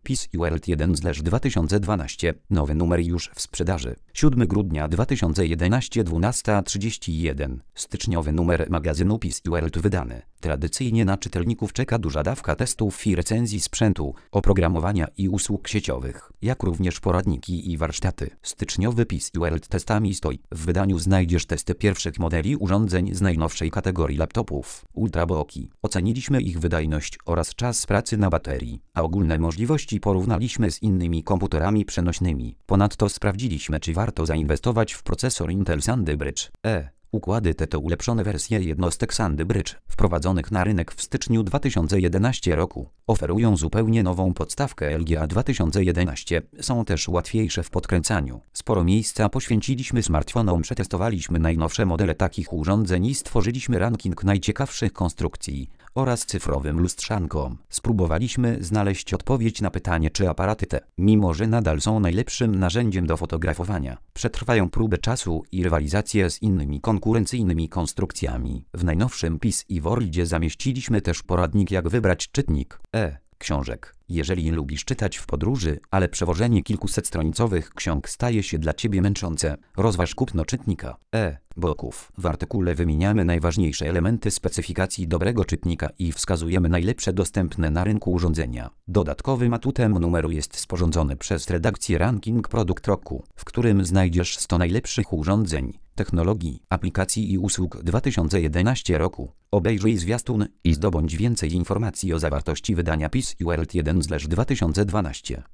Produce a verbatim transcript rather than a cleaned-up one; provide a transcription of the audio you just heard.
PiS World jeden dwa tysiące dwanaście. Nowy numer już w sprzedaży. siódmego grudnia dwa tysiące jedenastego, dwunasta trzydzieści jeden. Styczniowy numer magazynu PiS World wydany. Tradycyjnie na czytelników czeka duża dawka testów i recenzji sprzętu, oprogramowania i usług sieciowych, jak również poradniki i warsztaty. Styczniowy PiS World testami stoi. W wydaniu znajdziesz testy pierwszych modeli urządzeń z najnowszej kategorii laptopów Ultrabooki. Oceniliśmy ich wydajność oraz czas pracy na baterii, a ogólne możliwości porównaliśmy z innymi komputerami przenośnymi. Ponadto sprawdziliśmy, czy warto zainwestować w procesor Intel Sandy Bridge E. Układy te to ulepszone wersje jednostek Sandy Bridge, wprowadzonych na rynek w styczniu dwa tysiące jedenastego roku. Oferują zupełnie nową podstawkę L G A dwa tysiące jedenaście, są też łatwiejsze w podkręcaniu. Sporo miejsca poświęciliśmy smartfonom, przetestowaliśmy najnowsze modele takich urządzeń i stworzyliśmy ranking najciekawszych konstrukcji oraz cyfrowym lustrzankom. Spróbowaliśmy znaleźć odpowiedź na pytanie, czy aparaty te, mimo że nadal są najlepszym narzędziem do fotografowania, przetrwają próbę czasu i rywalizację z innymi konkurencyjnymi konstrukcjami. W najnowszym PiS i Worldzie zamieściliśmy też poradnik, jak wybrać czytnik E. książek. Jeżeli lubisz czytać w podróży, ale przewożenie kilkusetstronicowych ksiąg staje się dla Ciebie męczące, rozważ kupno czytnika E. boków. W artykule wymieniamy najważniejsze elementy specyfikacji dobrego czytnika i wskazujemy najlepsze dostępne na rynku urządzenia. Dodatkowym atutem numeru jest sporządzony przez redakcję ranking Produkt Roku, w którym znajdziesz sto najlepszych urządzeń, technologii, aplikacji i usług dwa tysiące jedenastego roku. Obejrzyj zwiastun i zdobądź więcej informacji o zawartości wydania PiS World jeden dwa tysiące dwanaście.